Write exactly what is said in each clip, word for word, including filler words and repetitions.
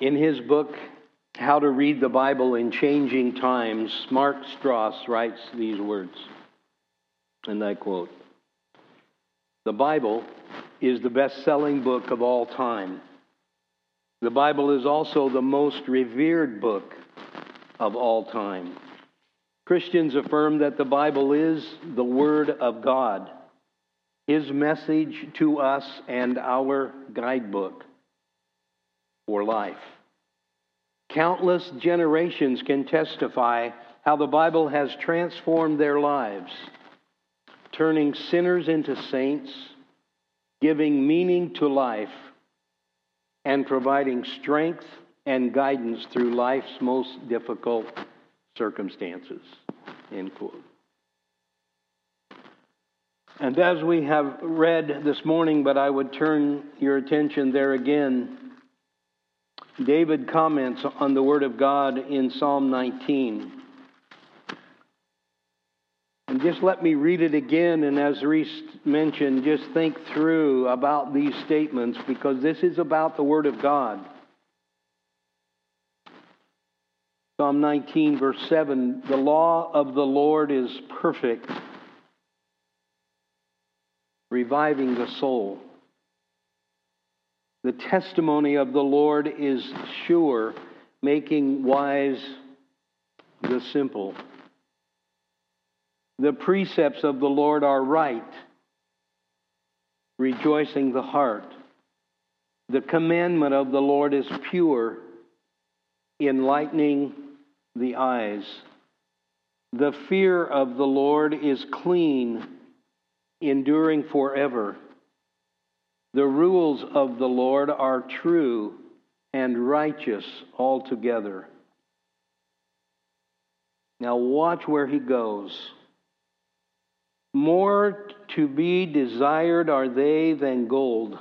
In his book, How to Read the Bible in Changing Times, Mark Strauss writes these words, and I quote, "The Bible is the best-selling book of all time. The Bible is also the most revered book of all time. Christians affirm that the Bible is the Word of God, His message to us and our guidebook for life. Countless generations can testify how the Bible has transformed their lives, turning sinners into saints, giving meaning to life, and providing strength and guidance through life's most difficult circumstances." End quote. And as we have read this morning, but I would turn your attention there again, David comments on the Word of God in Psalm nineteen. And just let me read it again, and as Reese mentioned, just think through about these statements, because this is about the Word of God. Psalm nineteen, verse seven, "The law of the Lord is perfect, reviving the soul. The testimony of the Lord is sure, making wise the simple. The precepts of the Lord are right, rejoicing the heart. The commandment of the Lord is pure, enlightening the eyes. The fear of the Lord is clean, enduring forever. The rules of the Lord are true and righteous altogether." Now watch where he goes. "More to be desired are they than gold,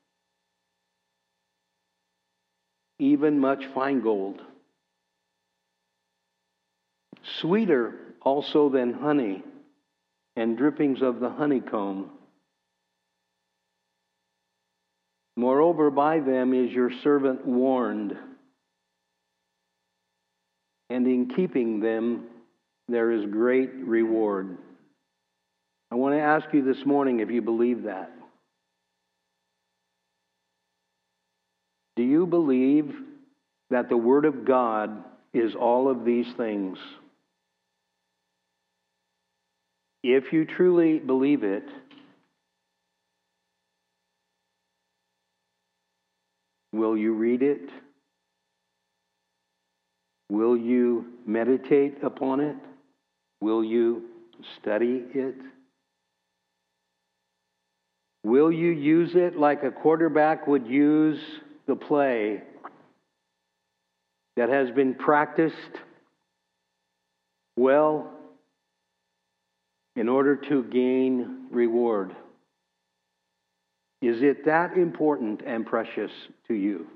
even much fine gold. Sweeter also than honey and drippings of the honeycomb. Moreover, by them is your servant warned, and in keeping them there is great reward." I want to ask you this morning if you believe that. Do you believe that the Word of God is all of these things? If you truly believe it, will you read it? Will you meditate upon it? Will you study it? Will you use it like a quarterback would use the play that has been practiced well in order to gain reward? Is it that important and precious to you?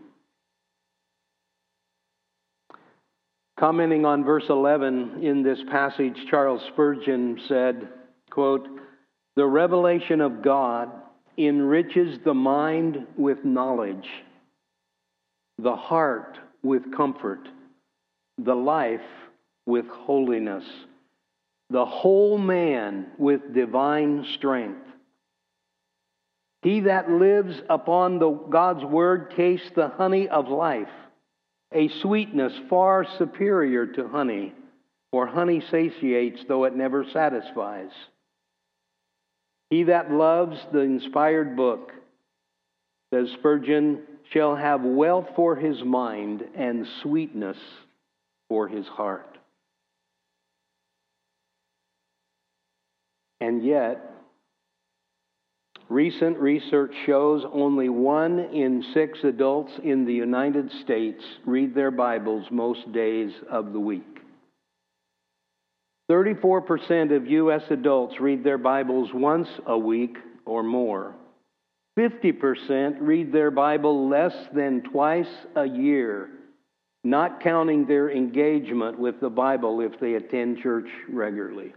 Commenting on verse eleven in this passage, Charles Spurgeon said, quote, "The revelation of God enriches the mind with knowledge, the heart with comfort, the life with holiness, the whole man with divine strength. He that lives upon the God's word tastes the honey of life, a sweetness far superior to honey, for honey satiates though it never satisfies. He that loves the inspired book," says Spurgeon, "shall have wealth for his mind and sweetness for his heart." And yet, recent research shows only one in six adults in the United States read their Bibles most days of the week. thirty-four percent of U S adults read their Bibles once a week or more. fifty percent read their Bible less than twice a year, not counting their engagement with the Bible if they attend church regularly.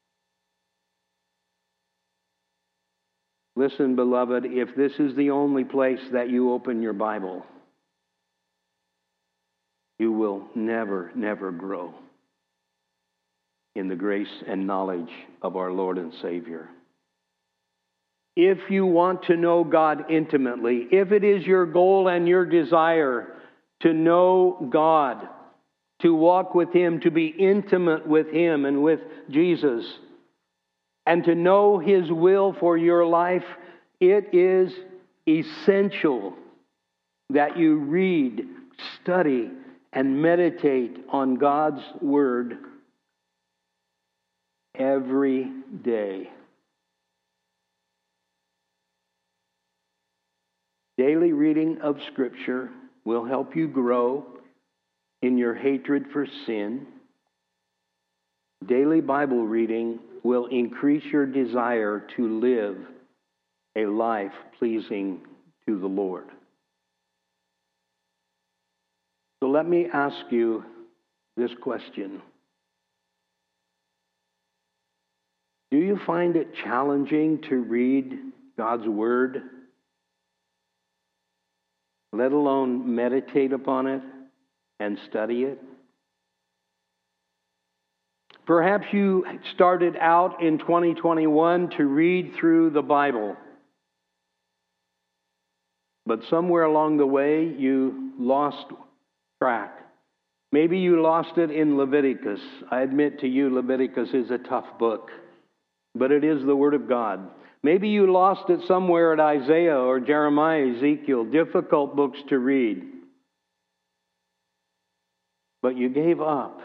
Listen, beloved, if this is the only place that you open your Bible, you will never, never grow in the grace and knowledge of our Lord and Savior. If you want to know God intimately, if it is your goal and your desire to know God, to walk with Him, to be intimate with Him and with Jesus, and to know His will for your life, it is essential that you read, study, and meditate on God's Word every day. Daily reading of Scripture will help you grow in your hatred for sin. Daily Bible reading will increase your desire to live a life pleasing to the Lord. So let me ask you this question. Do you find it challenging to read God's Word, let alone meditate upon it and study it? Perhaps you started out in twenty twenty-one to read through the Bible, but somewhere along the way you lost track. Maybe you lost it in Leviticus. I admit to you, Leviticus is a tough book, but it is the Word of God. Maybe you lost it somewhere at Isaiah or Jeremiah, Ezekiel, difficult books to read. But you gave up.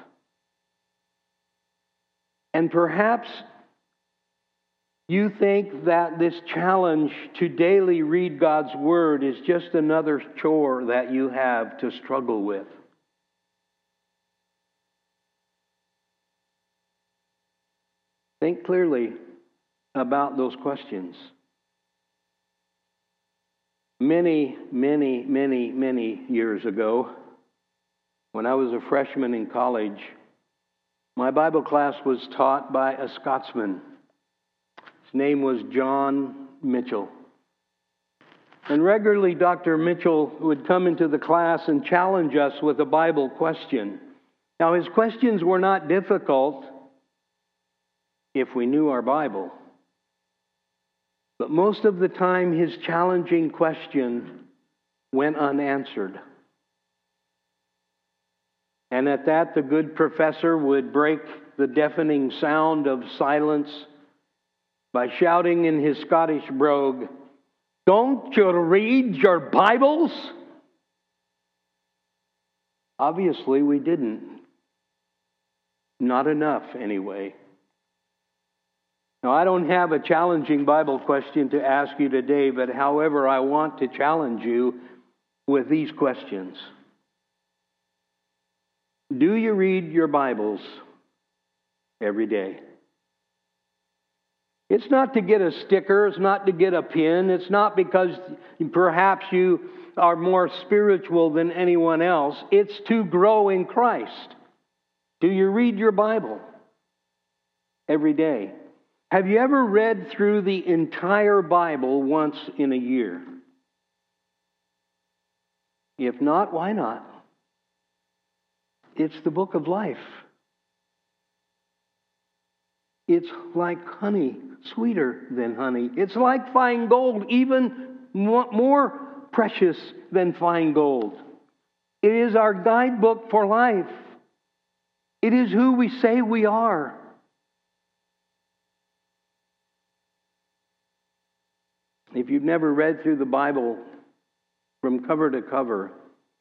And perhaps you think that this challenge to daily read God's Word is just another chore that you have to struggle with. Think clearly about those questions. Many, many, many, many years ago, when I was a freshman in college, my Bible class was taught by a Scotsman. His name was John Mitchell. And regularly, Doctor Mitchell would come into the class and challenge us with a Bible question. Now, his questions were not difficult if we knew our Bible. But most of the time, his challenging question went unanswered. And at that, the good professor would break the deafening sound of silence by shouting in his Scottish brogue, "Don't you read your Bibles?" Obviously, we didn't. Not enough, anyway. Now, I don't have a challenging Bible question to ask you today, but however, I want to challenge you with these questions. Do you read your Bibles every day? It's not to get a sticker. It's not to get a pin. It's not because perhaps you are more spiritual than anyone else. It's to grow in Christ. Do you read your Bible every day? Have you ever read through the entire Bible once in a year? If not, why not? It's the book of life. It's like honey, sweeter than honey. It's like fine gold, even more precious than fine gold. It is our guidebook for life. It is who we say we are. If you've never read through the Bible from cover to cover,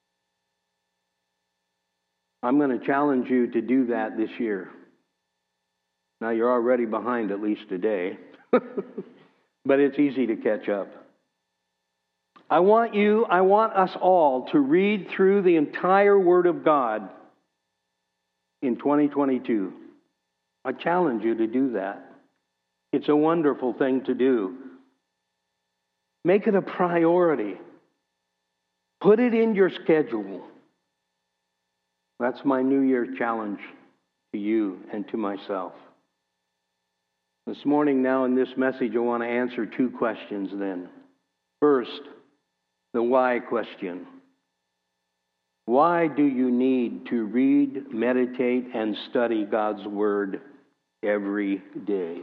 I'm going to challenge you to do that this year. Now, you're already behind at least today, but it's easy to catch up. I want you, I want us all to read through the entire Word of God in twenty twenty-two. I challenge you to do that. It's a wonderful thing to do. Make it a priority. Put it in your schedule. That's my New Year challenge to you and to myself. This morning, now in this message, I want to answer two questions then. First, the why question. Why do you need to read, meditate, and study God's Word every day?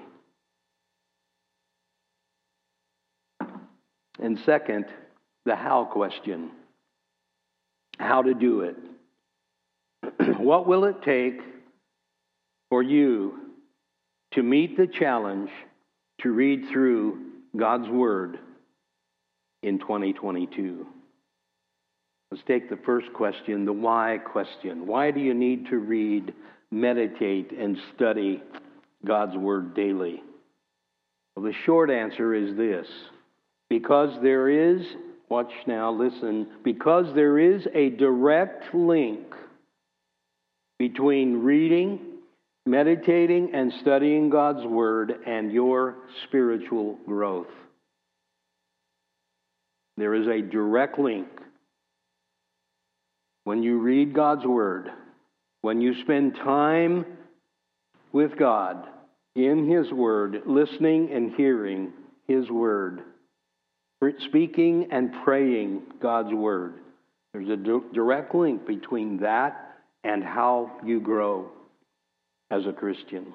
And second, the how question. How to do it. What will it take for you to meet the challenge to read through God's Word in twenty twenty-two? Let's take the first question, the why question. Why do you need to read, meditate, and study God's Word daily? Well, the short answer is this. Because there is, watch now, listen, because there is a direct link between reading, meditating, and studying God's Word and your spiritual growth. There is a direct link. When you read God's Word, when you spend time with God in His Word, listening and hearing His Word, speaking and praying God's Word, there's a direct link between that and how you grow as a Christian.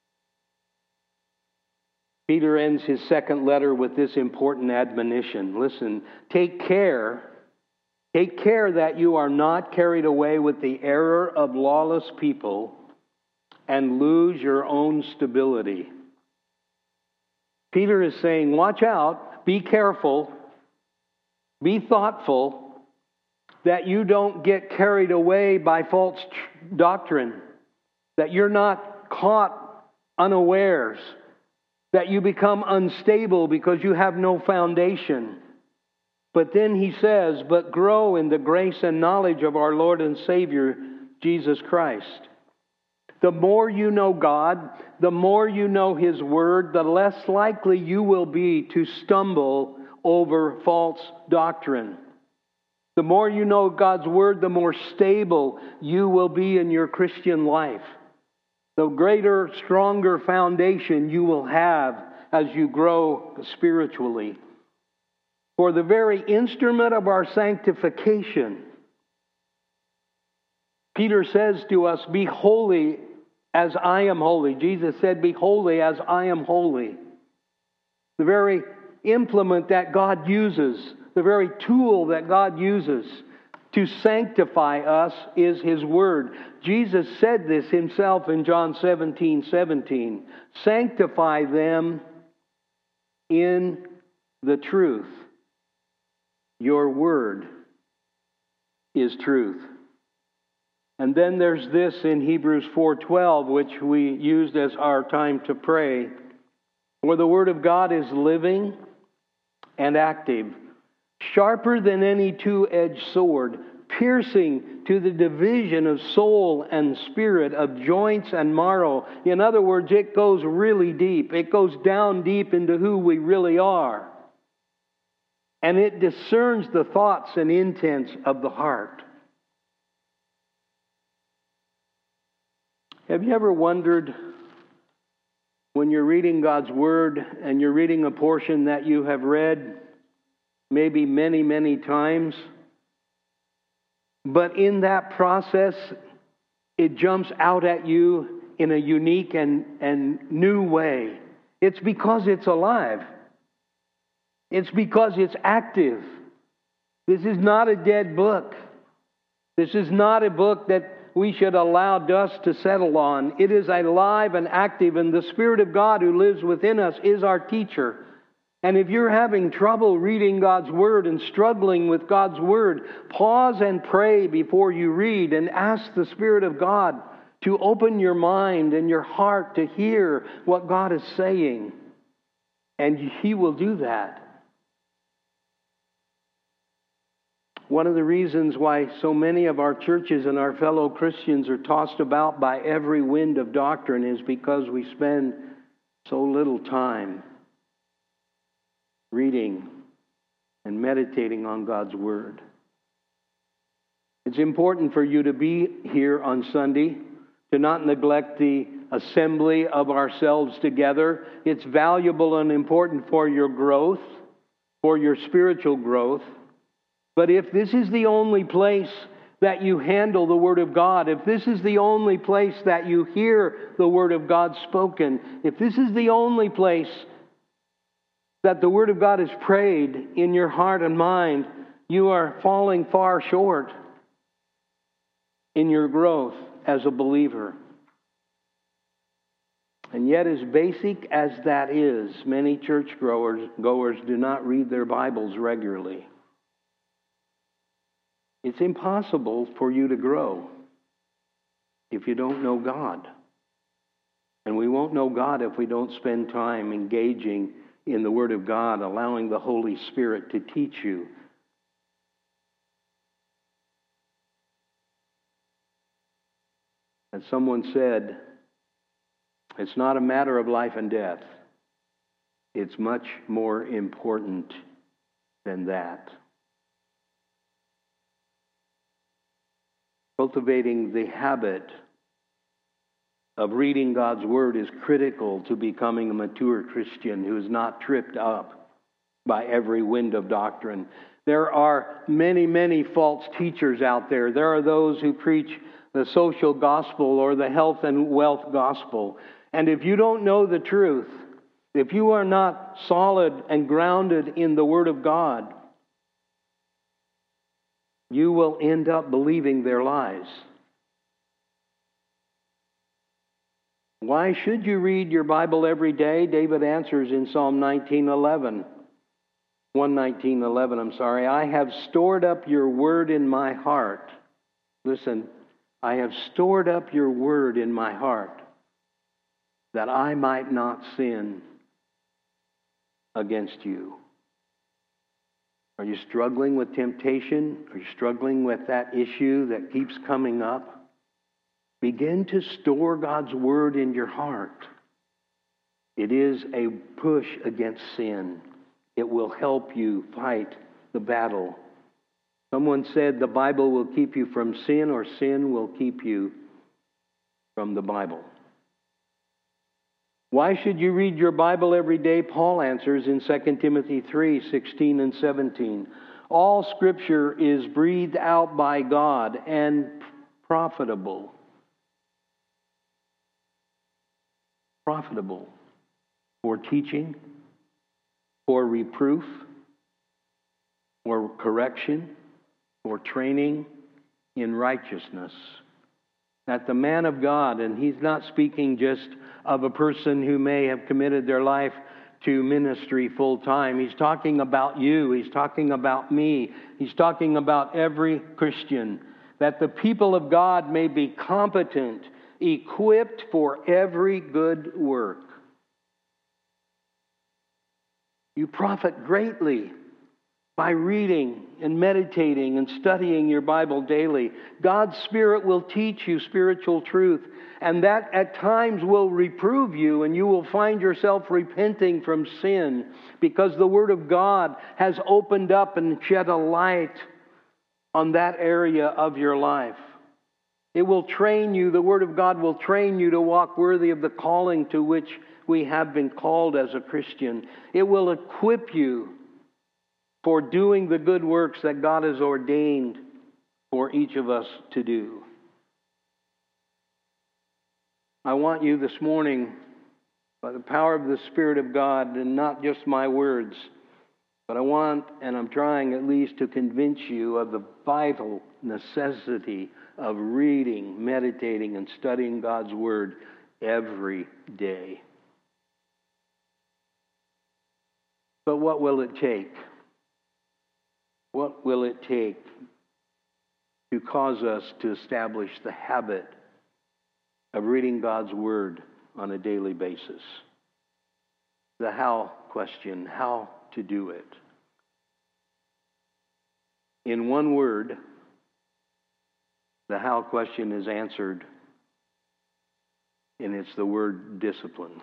Peter ends his second letter with this important admonition. Listen, take care, take care that you are not carried away with the error of lawless people and lose your own stability. Peter is saying, watch out, be careful, be thoughtful that you don't get carried away by false doctrine, that you're not caught unawares, that you become unstable because you have no foundation. But then he says, but grow in the grace and knowledge of our Lord and Savior, Jesus Christ. The more you know God, the more you know His Word, the less likely you will be to stumble over false doctrine. The more you know God's Word, the more stable you will be in your Christian life. The greater, stronger foundation you will have as you grow spiritually. For the very instrument of our sanctification, Peter says to us, be holy as I am holy. Jesus said, be holy as I am holy. The very implement that God uses, the very tool that God uses to sanctify us is His Word. Jesus said this Himself in John seventeen seventeen. Sanctify them in the truth. Your Word is truth. And then there's this in Hebrews four twelve, which we used as our time to pray, where the Word of God is living and active, sharper than any two-edged sword, piercing to the division of soul and spirit, of joints and marrow. In other words, it goes really deep. It goes down deep into who we really are. And it discerns the thoughts and intents of the heart. Have you ever wondered, when you're reading God's Word and you're reading a portion that you have read maybe many, many times, but in that process, it jumps out at you in a unique and, and new way? It's because it's alive. It's because it's active. This is not a dead book. This is not a book that we should allow dust to settle on. It is alive and active, and the Spirit of God who lives within us is our teacher. And if you're having trouble reading God's Word and struggling with God's Word, pause and pray before you read and ask the Spirit of God to open your mind and your heart to hear what God is saying. And He will do that. One of the reasons why so many of our churches and our fellow Christians are tossed about by every wind of doctrine is because we spend so little time reading and meditating on God's Word. It's important for you to be here on Sunday, to not neglect the assembly of ourselves together. It's valuable and important for your growth, for your spiritual growth. But if this is the only place that you handle the Word of God, if this is the only place that you hear the Word of God spoken, if this is the only place that the Word of God is prayed in your heart and mind, you are falling far short in your growth as a believer. And yet, as basic as that is, many church goers, goers do not read their Bibles regularly. It's impossible for you to grow if you don't know God. And we won't know God if we don't spend time engaging in the Word of God, allowing the Holy Spirit to teach you. And someone said, it's not a matter of life and death. It's much more important than that. Cultivating the habit of reading God's Word is critical to becoming a mature Christian who is not tripped up by every wind of doctrine. There are many, many false teachers out there. There are those who preach the social gospel or the health and wealth gospel. And if you don't know the truth, if you are not solid and grounded in the Word of God, you will end up believing their lies. Why should you read your Bible every day? David answers in Psalm nineteen eleven. one nineteen eleven, I'm sorry. I have stored up your word in my heart. Listen, I have stored up your word in my heart that I might not sin against you. Are you struggling with temptation? Are you struggling with that issue that keeps coming up? Begin to store God's Word in your heart. It is a push against sin. It will help you fight the battle. Someone said the Bible will keep you from sin, or sin will keep you from the Bible. Why should you read your Bible every day? Paul answers in Second Timothy three, sixteen and seventeen. All Scripture is breathed out by God and profitable. Profitable for teaching, for reproof, for correction, for training in righteousness. That the man of God, and he's not speaking just of a person who may have committed their life to ministry full time. He's talking about you. He's talking about me. He's talking about every Christian. That the people of God may be competent, equipped for every good work. You profit greatly by reading and meditating and studying your Bible daily. God's Spirit will teach you spiritual truth, and that at times will reprove you, and you will find yourself repenting from sin because the Word of God has opened up and shed a light on that area of your life. It will train you, the Word of God will train you to walk worthy of the calling to which we have been called as a Christian. It will equip you for doing the good works that God has ordained for each of us to do. I want you this morning, by the power of the Spirit of God, and not just my words, but I want, and I'm trying at least to convince you of the vital necessity of reading, meditating, and studying God's Word every day. But what will it take? What will it take to cause us to establish the habit of reading God's Word on a daily basis? The how question, how to do it. In one word, the how question is answered, and it's the word discipline.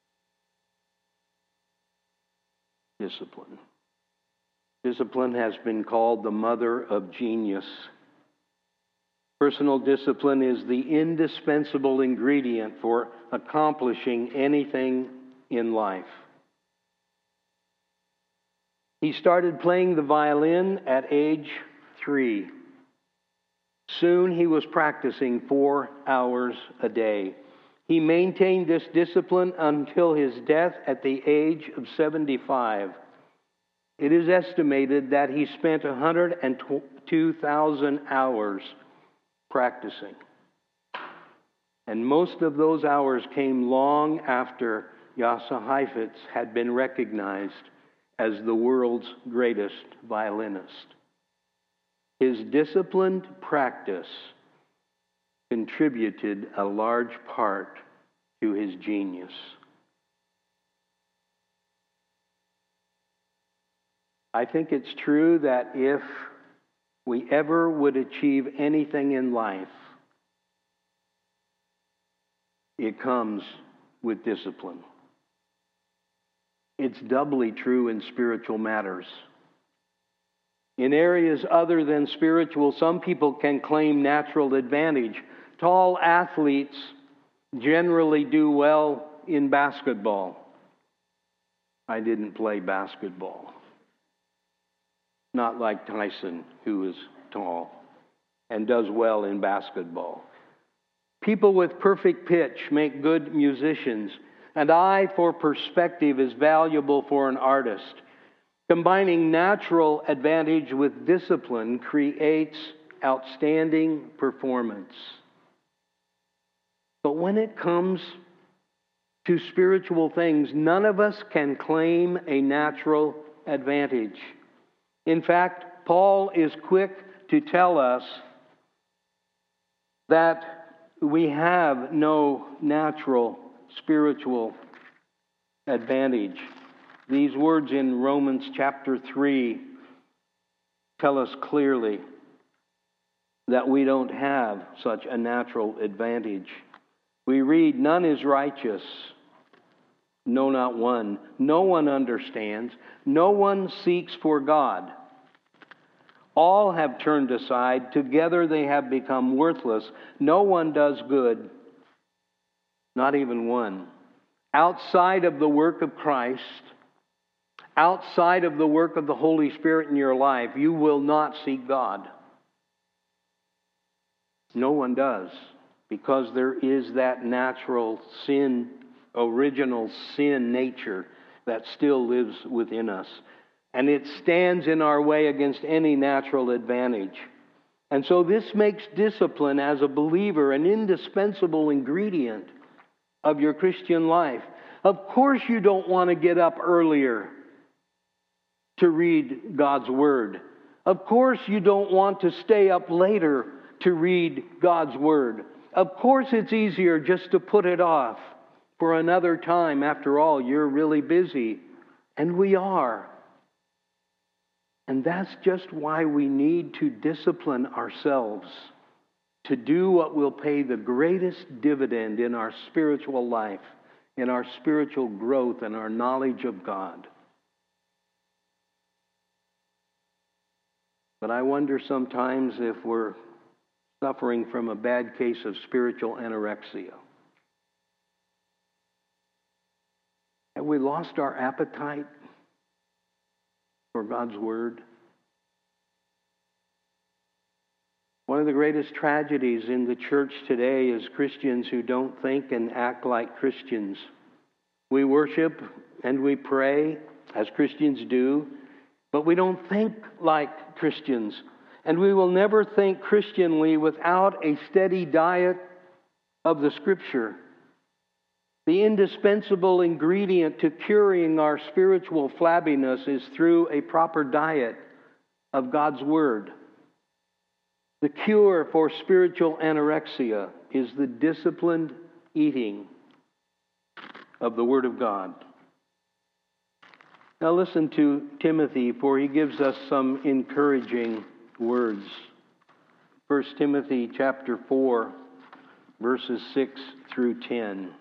Discipline. Discipline has been called the mother of genius. Personal discipline is the indispensable ingredient for accomplishing anything in life. He started playing the violin at age three. Soon he was practicing four hours a day. He maintained this discipline until his death at the age of seventy-five. It is estimated that he spent one hundred two thousand hours practicing. And most of those hours came long after Yasa Heifetz had been recognized as the world's greatest violinist. His disciplined practice contributed a large part to his genius. I think it's true that if we ever would achieve anything in life, it comes with discipline. It's doubly true in spiritual matters. In areas other than spiritual, some people can claim natural advantage. Tall athletes generally do well in basketball. I didn't play basketball. Not like Tyson, who is tall and does well in basketball. People with perfect pitch make good musicians. An eye for perspective is valuable for an artist. Combining natural advantage with discipline creates outstanding performance. But when it comes to spiritual things, none of us can claim a natural advantage. In fact, Paul is quick to tell us that we have no natural spiritual advantage. These words in Romans chapter three tell us clearly that we don't have such a natural advantage. We read, "None is righteous, no, not one. No one understands. No one seeks for God. All have turned aside. Together they have become worthless. No one does good, not even one." Outside of the work of Christ, outside of the work of the Holy Spirit in your life, you will not seek God. No one does, because there is that natural sin, original sin nature that still lives within us. And it stands in our way against any natural advantage. And so this makes discipline as a believer an indispensable ingredient of your Christian life. Of course you don't want to get up earlier to read God's Word. Of course you don't want to stay up later to read God's Word. Of course it's easier just to put it off for another time. After all, you're really busy. And we are. And that's just why we need to discipline ourselves to do what will pay the greatest dividend in our spiritual life, in our spiritual growth and our knowledge of God. But I wonder sometimes if we're suffering from a bad case of spiritual anorexia. Have we lost our appetite for God's Word? One of the greatest tragedies in the church today is Christians who don't think and act like Christians. We worship and we pray as Christians do, but we don't think like Christians. And we will never think Christianly without a steady diet of the Scripture. The indispensable ingredient to curing our spiritual flabbiness is through a proper diet of God's Word. The cure for spiritual anorexia is the disciplined eating of the Word of God. Now listen to Timothy, for he gives us some encouraging words. First Timothy chapter four, verses six through ten.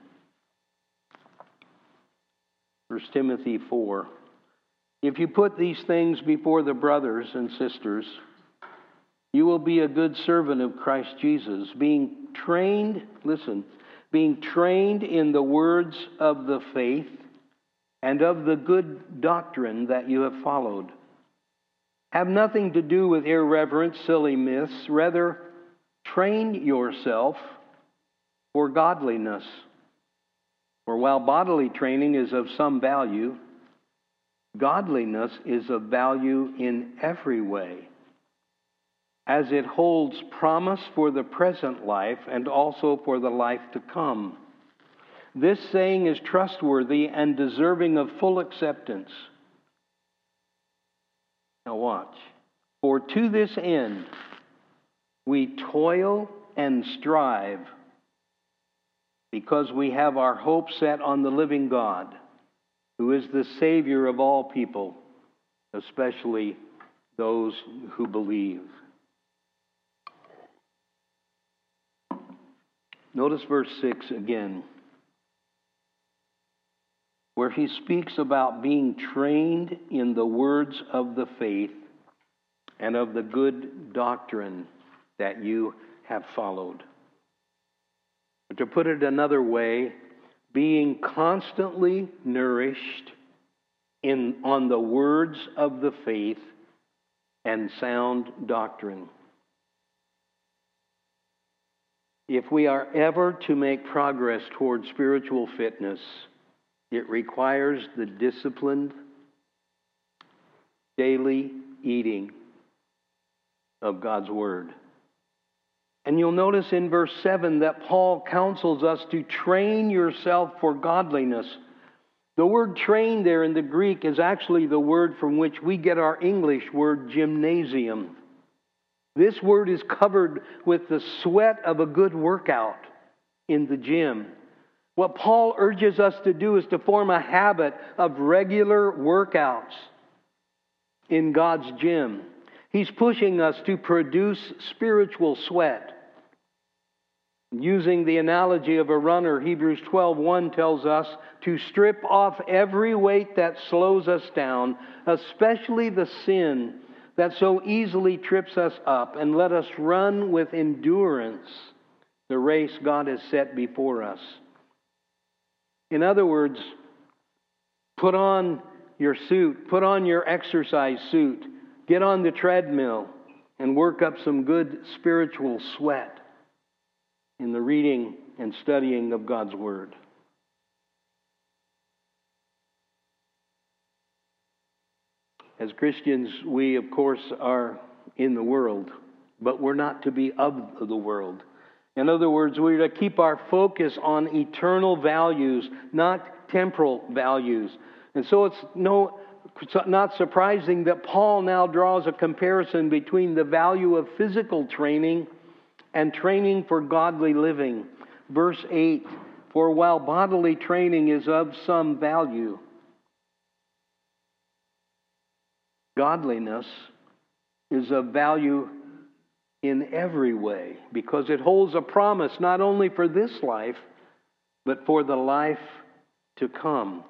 First Timothy four. If you put these things before the brothers and sisters, you will be a good servant of Christ Jesus, being trained, listen, being trained in the words of the faith and of the good doctrine that you have followed. Have nothing to do with irreverent, silly myths. Rather, Train yourself for godliness. For while bodily training is of some value, godliness is of value in every way, as it holds promise for the present life and also for the life to come. This saying is trustworthy and deserving of full acceptance. Now watch. For to this end we toil and strive, because we have our hope set on the living God, who is the Savior of all people, especially those who believe. Notice verse six again, where he speaks about being trained in the words of the faith and of the good doctrine that you have followed. To put it another way, being constantly nourished in on the words of the faith and sound doctrine. If we are ever to make progress toward spiritual fitness, it requires the disciplined daily eating of God's Word. And you'll notice in verse seven that Paul counsels us to train yourself for godliness. The word train there in the Greek is actually the word from which we get our English word gymnasium. This word is covered with the sweat of a good workout in the gym. What Paul urges us to do is to form a habit of regular workouts in God's gym. He's pushing us to produce spiritual sweat. Using the analogy of a runner, Hebrews twelve one tells us to strip off every weight that slows us down, especially the sin that so easily trips us up, and let us run with endurance the race God has set before us. In other words, put on your suit, put on your exercise suit, get on the treadmill, and work up some good spiritual sweat in the reading and studying of God's Word. As Christians, we, of course, are in the world, but we're not to be of the world. In other words, we're to keep our focus on eternal values, not temporal values. And so it's no, not surprising that Paul now draws a comparison between the value of physical training and training for godly living. Verse eight, for while bodily training is of some value, godliness is of value in every way, because it holds a promise not only for this life, but for the life to come.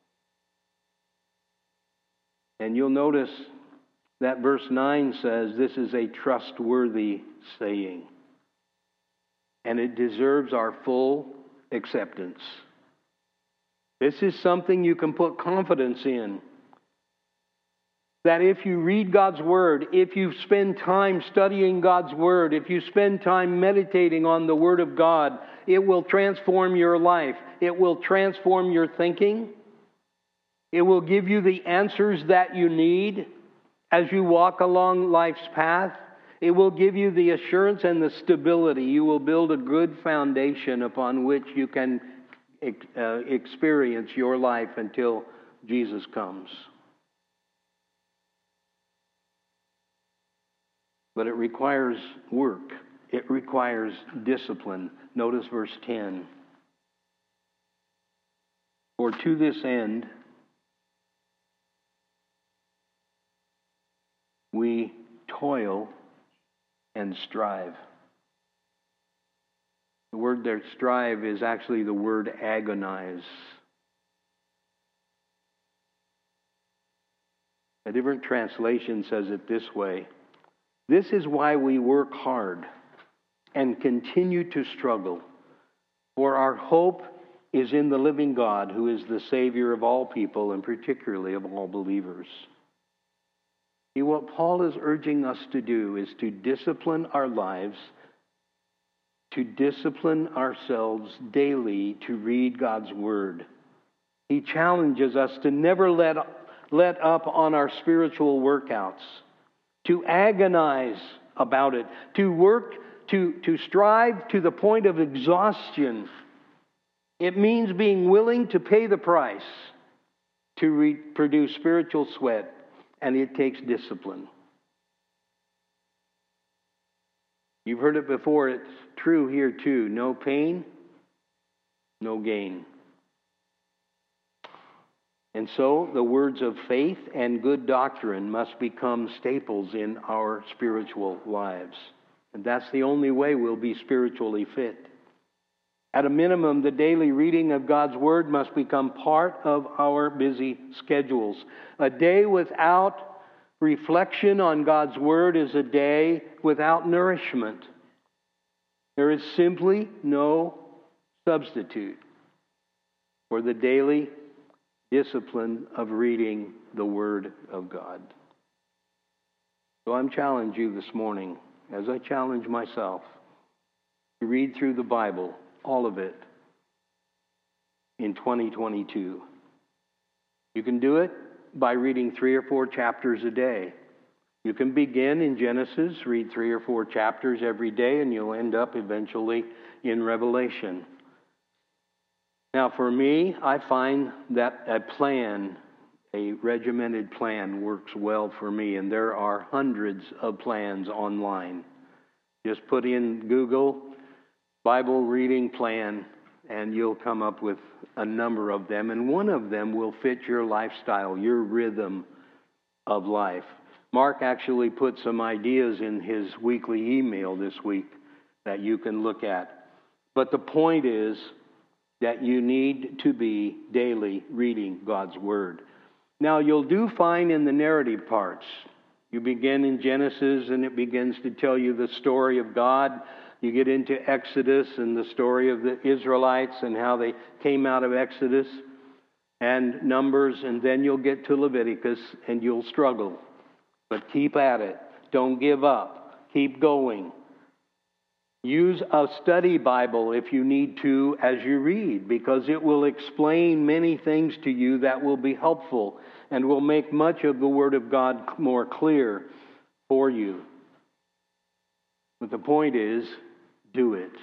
And you'll notice that verse nine says this is a trustworthy saying, and it deserves our full acceptance. This is something you can put confidence in. That if you read God's Word, if you spend time studying God's Word, if you spend time meditating on the Word of God, it will transform your life. It will transform your thinking. It will give you the answers that you need as you walk along life's path. It will give you the assurance and the stability. You will build a good foundation upon which you can uh, experience your life until Jesus comes. But it requires work. It requires discipline. Notice verse ten. For to this end we toil and strive. The word there, strive, is actually the word agonize. A different translation says it this way. This is why we work hard and continue to struggle, for our hope is in the living God, who is the Savior of all people, and particularly of all believers. See, what Paul is urging us to do is to discipline our lives to discipline ourselves daily to read God's Word. He challenges us to never let, let up on our spiritual workouts, to agonize about it, to work, to, to strive to the point of exhaustion. It means being willing to pay the price to re- produce spiritual sweat, and it takes discipline. You've heard it before, it's true here too. No pain, no gain. And so the words of faith and good doctrine must become staples in our spiritual lives. And that's the only way we'll be spiritually fit. At a minimum, the daily reading of God's Word must become part of our busy schedules. A day without reflection on God's Word is a day without nourishment. There is simply no substitute for the daily discipline of reading the Word of God. So I'm challenging you this morning, as I challenge myself, to read through the Bible, all of it, in twenty twenty-two. You can do it by reading three or four chapters a day. You can begin in Genesis, read three or four chapters every day, and you'll end up eventually in Revelation. Now, for me, I find that a plan, a regimented plan, works well for me, and there are hundreds of plans online. Just put in Google Bible reading plan, and you'll come up with a number of them, and one of them will fit your lifestyle, your rhythm of life. Mark actually put some ideas in his weekly email this week that you can look at. But the point is that you need to be daily reading God's Word. Now, you'll do fine in the narrative parts. You begin in Genesis, and it begins to tell you the story of God. You get into Exodus and the story of the Israelites and how they came out of Exodus and Numbers, and then you'll get to Leviticus and you'll struggle. But keep at it. Don't give up. Keep going. Use a study Bible if you need to as you read, because it will explain many things to you that will be helpful and will make much of the Word of God more clear for you. But the point is, do it.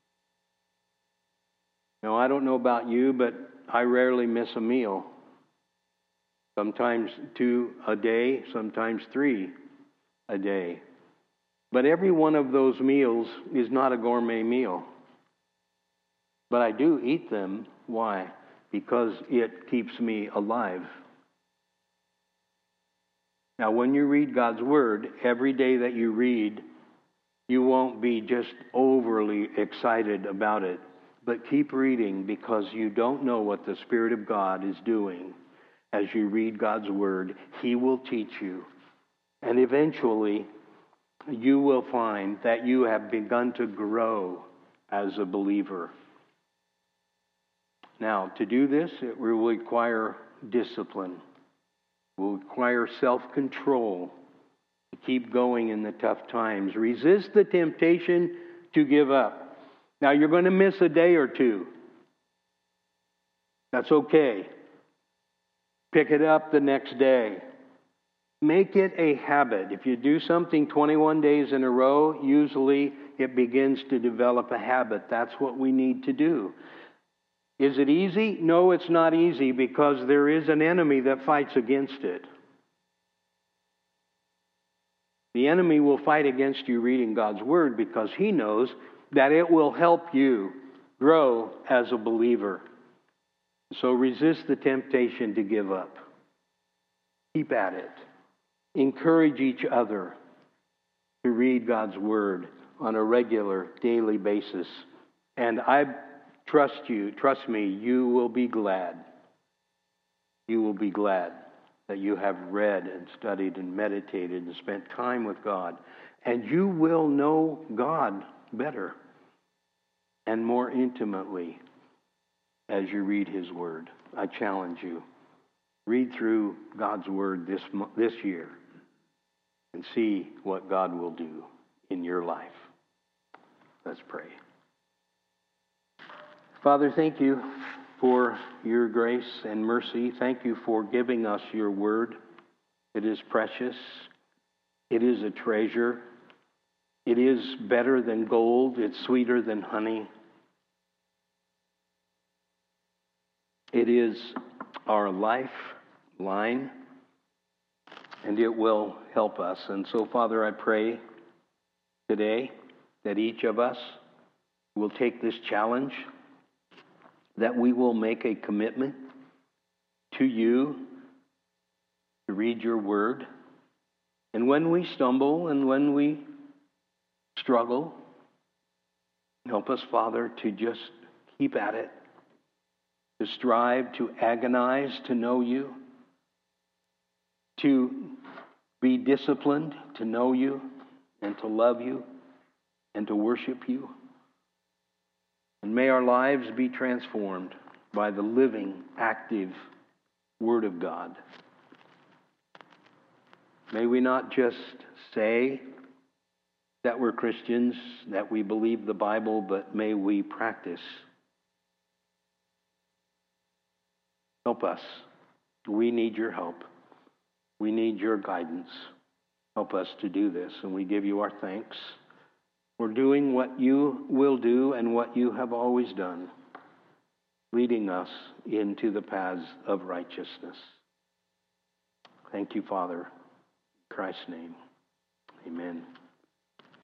Now, I don't know about you, but I rarely miss a meal. Sometimes two a day, sometimes three a day. But every one of those meals is not a gourmet meal. But I do eat them. Why? Because it keeps me alive. Now, when you read God's Word, every day that you read, you won't be just overly excited about it. But keep reading, because you don't know what the Spirit of God is doing. As you read God's Word, He will teach you. And eventually, you will find that you have begun to grow as a believer. Now, to do this, it will require discipline. It will require self-control to keep going in the tough times. Resist the temptation to give up. Now, you're going to miss a day or two. That's okay. Pick it up the next day. Make it a habit. If you do something twenty-one days in a row, usually it begins to develop a habit. That's what we need to do. Is it easy? No, it's not easy, because there is an enemy that fights against it. The enemy will fight against you reading God's Word because he knows that it will help you grow as a believer. So resist the temptation to give up. Keep at it. Encourage each other to read God's Word on a regular, daily basis. And I trust you, trust me, you will be glad. You will be glad that you have read and studied and meditated and spent time with God. And you will know God better and more intimately as you read His Word. I challenge you. Read through God's Word this this year and see what God will do in your life. Let's pray. Father, thank you for your grace and mercy. Thank you for giving us your word. It is precious. It is a treasure. It is better than gold. It's sweeter than honey. It is our lifeline, and it will help us. And so, Father, I pray today that each of us will take this challenge, that we will make a commitment to you to read your word. And when we stumble and when we struggle, help us, Father, to just keep at it, to strive, to agonize, to know you, to be disciplined, to know you, and to love you, and to worship you. And may our lives be transformed by the living, active Word of God. May we not just say that we're Christians, that we believe the Bible, but may we practice. Help us. We need your help. We need your guidance. Help us to do this, and we give you our thanks for doing what you will do and what you have always done, leading us into the paths of righteousness. Thank you, Father. In Christ's name, amen.